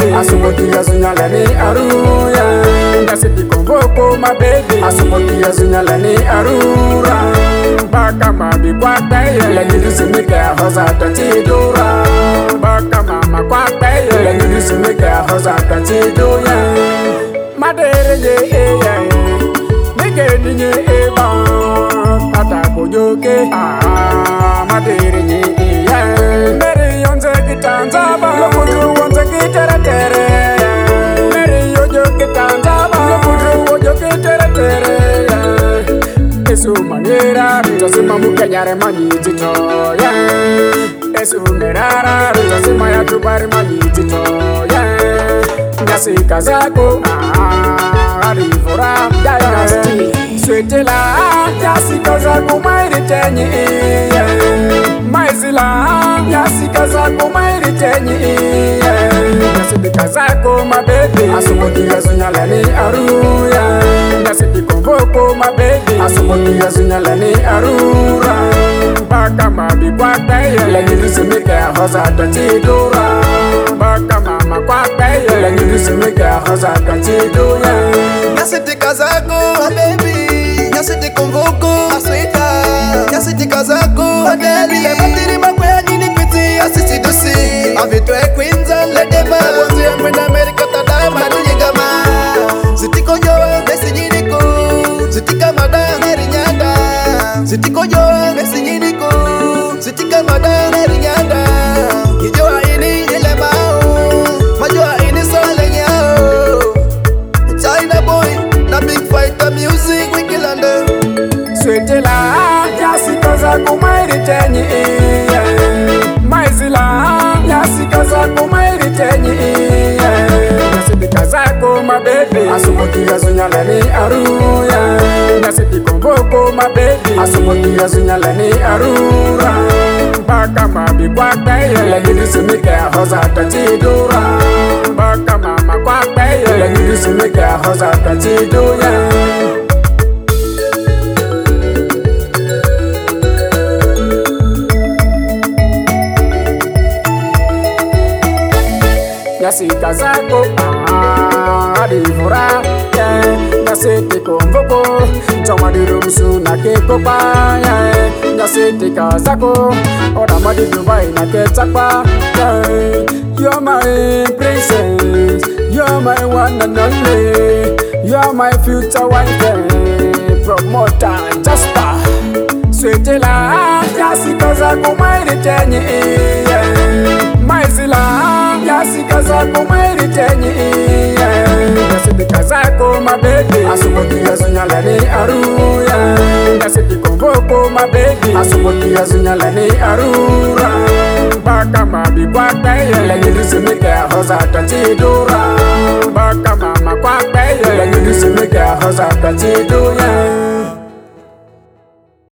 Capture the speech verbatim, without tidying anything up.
Asumokia zunyalani aruya. Ngasiti konvoko my baby. Asumokia zunyalani arura. Baka mabi kwa tayo. Lengi simika hoza tatidura. Baka mama kwa tayo. Lengi simika hoza tatidura. Madere ye ye ye. Nige ninye eba. Kata kojoke. Ah, madere ye ye. Meri yonze kitanzaba. Lokutu wonze kiteretere. Meri yojo kitanzaba. Lokutu wojo kiteretere. Esu manera. Tosima mukanyare manyitito. Esu merara. Tosima ya tubari manyitito. Nyasi kazako. Ah, arifora. Dynasty. Swetela. Nyasi kazako mairitenye. Maizila. Nyasi kazako mairitenye. Nyasi kazako my baby. Asumokia zunyalani aruya. Nyasi konvoko my baby. Asumokia zunyalani arura. Baka mabi kwa tayo. Lengi simika hoza tatidura. Baka mama kwa tayo. Lengi simika hoza tatidura. Nyasi kazako my baby. Nyasi konvoko aswita. Nyasi kazako my baby. Le matiri makwe nini piti asisi dosi. Avitwe kwinza le dema. Wanzi ya mwenda Amerika tadai madu yigama. Zitiko joa mesi nyiniko. Zitika mada neri nyanda. Zitiko joa mesi nyiniko. Zitika mada neri nyanda. Kijoa ini ile mao. Majoa ini sole nyao. China boy na big fighter music wikilanda. Swetela. Nyasi kazako mairitenye. Maizila. Nyasi kazako mairitenye. Nyasi kazako my baby. Asumokia zunyalani aruya. Nyasi konvoko my baby. Asumokia zunyalani arura. Baka mabi kwa tayo. Lengi simika hoza tatidura. Baka mama kwa tayo. Lengi simika hoza tatidura. Nyasi kazako, ah, adivora, yeah. Nyasi konvoko, choma di rumsu na kekopa, yeah. Nyasi kazako, oda madi Dubai na ketakpa, yeah. You're my princess, you're my one and only, you're my future wife, yeah. Promoter Jasper, Swetela, nyasi kazako mairitenye, yeah. Maizila. Nyasi kazako mairitenye. Nyasi kazako my baby. Asumokia zunyalani aruya. Nyasi konvoko my baby. Asumokia zunyalani arura. Baka mabi kwa tayo. Lengi simika hoza tatidura. Baka mama kwa tayo. Lengi simika hoza tatidura.